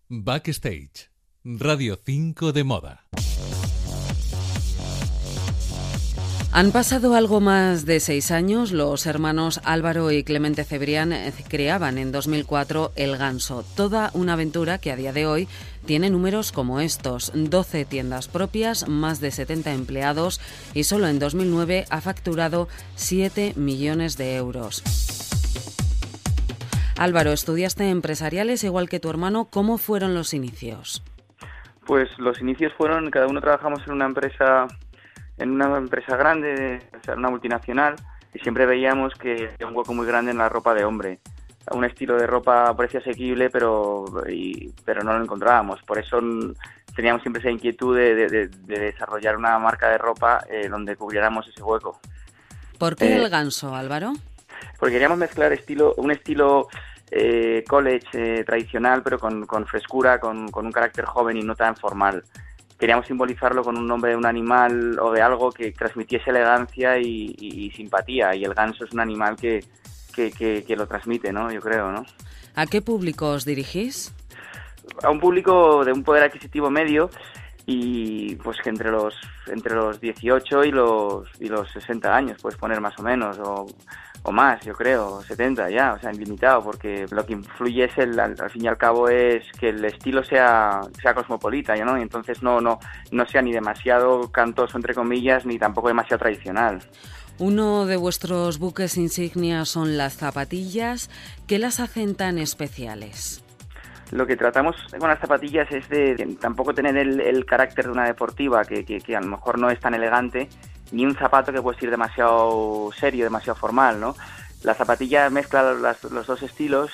Backstage, Radio 5 de moda. Han pasado algo más de 6 años. Los hermanos Álvaro y Clemente Cebrián creaban en 2004 El Ganso, toda una aventura que a día de hoy tiene números como estos: 12 tiendas propias, más de 70 empleados y solo en 2009 ha facturado 7 millones de euros. Álvaro, estudiaste empresariales igual que tu hermano. ¿Cómo fueron los inicios? Pues los inicios fueron, cada uno trabajamos en una empresa grande, o sea, una multinacional, y siempre veíamos que había un hueco muy grande en la ropa de hombre. Un estilo de ropa a precio asequible, pero no lo encontrábamos. Por eso teníamos siempre esa inquietud de desarrollar una marca de ropa donde cubriéramos ese hueco. ¿Por qué El Ganso, Álvaro? Porque queríamos mezclar un estilo college tradicional, pero con frescura, con un carácter joven y no tan formal. Queríamos simbolizarlo con un nombre de un animal o de algo que transmitiese elegancia y simpatía, y el ganso es un animal que lo transmite, ¿no? Yo creo, ¿no? ¿A qué público os dirigís? A un público de un poder adquisitivo medio, y pues que entre los 18 y los 60 años, puedes poner más o menos, o más, yo creo, 70 ya, o sea, ilimitado, porque lo que influye es al fin y al cabo es que el estilo sea cosmopolita, ¿no? Y entonces no sea ni demasiado cantoso, entre comillas, ni tampoco demasiado tradicional. Uno de vuestros buques insignia son las zapatillas. ¿Qué las hacen tan especiales? Lo que tratamos con las zapatillas es de tampoco tener el carácter de una deportiva, que a lo mejor no es tan elegante, ni un zapato que puede ser demasiado serio, demasiado formal, ¿no? La zapatilla mezcla los dos estilos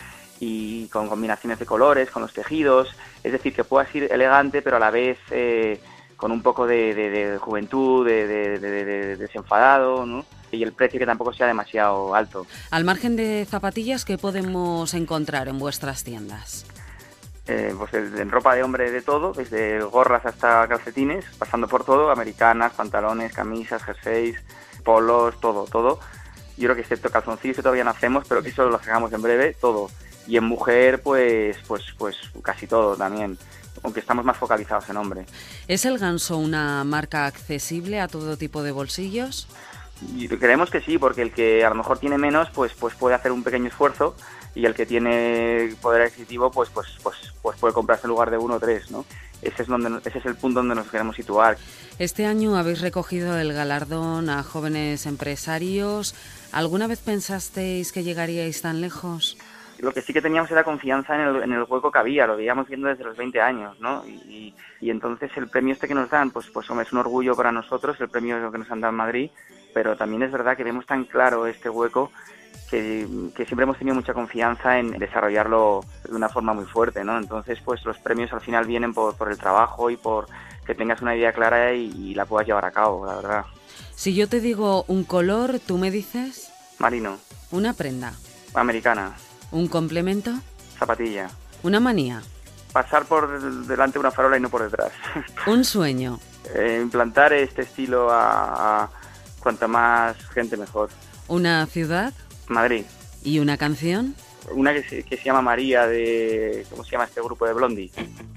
y con combinaciones de colores, con los tejidos, es decir, que pueda ser elegante, pero a la vez con un poco de juventud, de desenfadado, ¿no? Y el precio que tampoco sea demasiado alto. Al margen de zapatillas, ¿qué podemos encontrar en vuestras tiendas? Pues en ropa de hombre de todo, desde gorras hasta calcetines, pasando por todo, americanas, pantalones, camisas, jerseys, polos, todo. Yo creo que excepto calzoncillos que todavía no hacemos, pero que eso lo sacamos en breve, todo. Y en mujer, pues casi todo también, aunque estamos más focalizados en hombre. ¿Es El Ganso una marca accesible a todo tipo de bolsillos? Y creemos que sí, porque el que a lo mejor tiene menos, pues puede hacer un pequeño esfuerzo, y el que tiene poder adquisitivo, pues puede comprarse en lugar de 1 o 3, ¿no? Ese es el punto donde nos queremos situar. Este año habéis recogido el galardón a jóvenes empresarios. ¿Alguna vez pensasteis que llegaríais tan lejos? Lo que sí que teníamos era confianza en el hueco que había, lo veíamos viendo desde los 20 años, ¿no? Y entonces el premio este que nos dan, pues hombre, es un orgullo para nosotros, el premio que nos han dado en Madrid, pero también es verdad que vemos tan claro este hueco que siempre hemos tenido mucha confianza en desarrollarlo de una forma muy fuerte, ¿no? Entonces, pues los premios al final vienen por el trabajo y por que tengas una idea clara y la puedas llevar a cabo, la verdad. Si yo te digo un color, ¿tú me dices? Marino. Una prenda. Americana. Un complemento. Zapatilla. Una manía. Pasar por delante de una farola y no por detrás. Un sueño. Implantar este estilo a cuanta más gente mejor. Una ciudad. Madrid. ¿Y una canción? Una que se llama María, de... ¿Cómo se llama este grupo? De Blondie.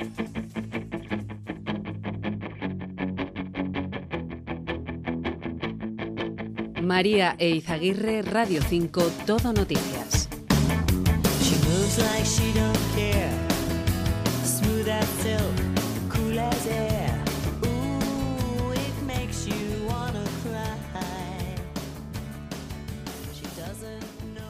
María e Izaguirre, Radio 5, Todo Noticias. She moves like she don't care. Smooth as silk, cool as air. Ooh, it makes you wanna cry. She doesn't know.